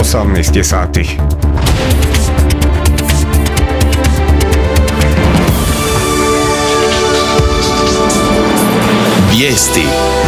18 je sati. Vijesti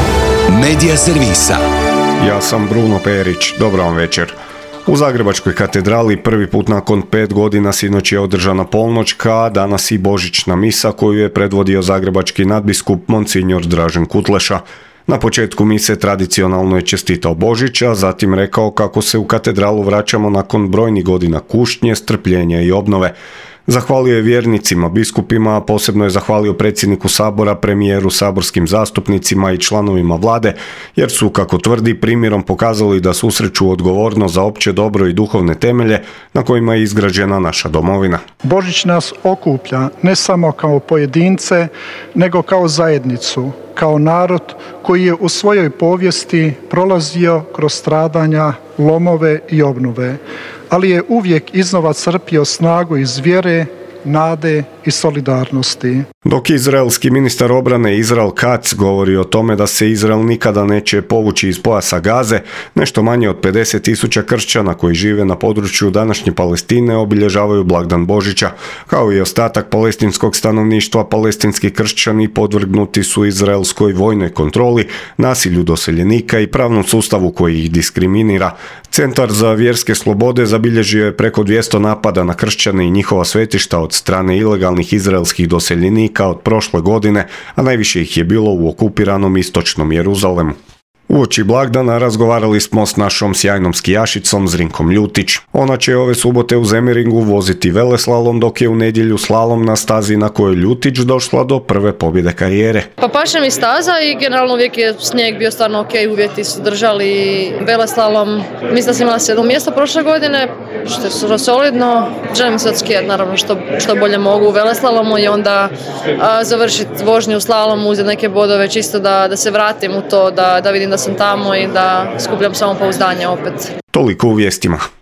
Medija servisa. Ja sam Bruno Perić, dobro vam večer. U Zagrebačkoj katedrali prvi put nakon 5 godina sinoć je održana polnoćka, a danas i božićna misa koju je predvodio zagrebački nadbiskup Monsinjor Dražen Kutleša. Na početku mise tradicionalno je čestitao Božić, a zatim rekao kako se u katedralu vraćamo nakon brojnih godina kušnje, strpljenja i obnove. Zahvalio je vjernicima, biskupima, a posebno je zahvalio predsjedniku Sabora, premijeru, saborskim zastupnicima i članovima vlade, jer su, kako tvrdi, primjerom pokazali da susreću odgovornost za opće dobro i duhovne temelje na kojima je izgrađena naša domovina. Božić nas okuplja ne samo kao pojedince, nego kao zajednicu, kao narod koji je u svojoj povijesti prolazio kroz stradanja, lomove i obnove, ali je uvijek iznova crpio snagu iz vjere, nade i solidarnosti. Dok izraelski ministar obrane Izrael Katz govori o tome da se Izrael nikada neće povući iz pojasa Gaze, nešto manje od 50.000 kršćana koji žive na području današnje Palestine obilježavaju blagdan Božića. Kao i ostatak palestinskog stanovništva, palestinski kršćani podvrgnuti su izraelskoj vojnoj kontroli, nasilju doseljenika i pravnom sustavu koji ih diskriminira. Centar za vjerske slobode zabilježio je preko 200 napada na kršćane i njihova svetišta od strane ilegalnih izraelskih doseljenika od prošle godine, a najviše ih je bilo u okupiranom istočnom Jeruzalemu. Uoči blagdana razgovarali smo s našom sjajnom skijašicom Zrinkom Ljutić. Ona će ove subote u Zemeringu voziti veleslalom, dok je u nedjelju slalom na stazi na kojoj Ljutić došla do prve pobjede karijere. Pa paše mi staza i generalno uvijek je snijeg bio stvarno ok, uvjeti su držali. Veleslalom, mislim da sam imala 7 mjesta prošle godine, što je skoro solidno. Želim se odskijati naravno što bolje mogu u veleslalomu i onda završiti vožnju u slalomu, uzeti neke bodove čisto da se vratim u to, da vidim da sam tamo i da skupljam samopouzdanje opet. Toliko u vijestima.